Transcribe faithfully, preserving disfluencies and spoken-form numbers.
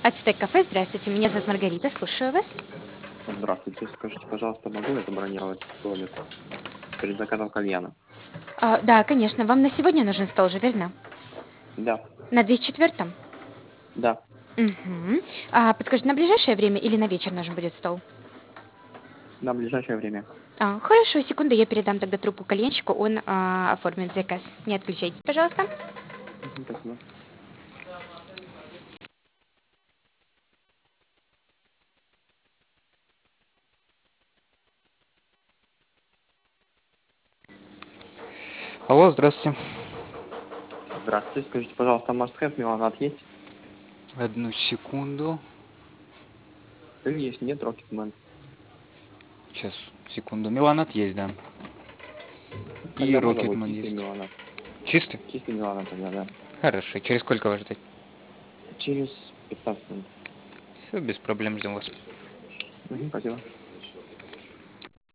Ацтек кафе, здравствуйте, меня зовут Маргарита, слушаю вас. Здравствуйте. Скажите, пожалуйста, могу я забронировать столик перед заказом кальяна? А, да, конечно, вам на сегодня нужен стол же, верно? Да, На двести четвёртом? да, Угу. А, подскажите, на ближайшее время или на вечер нужен будет стол? на ближайшее время. А, хорошо, секунду, я передам тогда трубку кальянщику, он а, оформит заказ. Не отключайтесь, пожалуйста. Мгм, спасибо. Алло, здравствуйте. Здравствуйте. Скажите, пожалуйста, must-have меланат есть? Одну секунду. Или есть? Нет, Рокетмен. Сейчас, секунду. Миланат есть, да. И Тогда можно будет Рокетман чистый есть. меланат. Чистый? Чистый меланат тогда, да. Хорошо. Через сколько вас ждать? Через пятнадцать минут. Все, без проблем, ждем вас. Мгм, спасибо.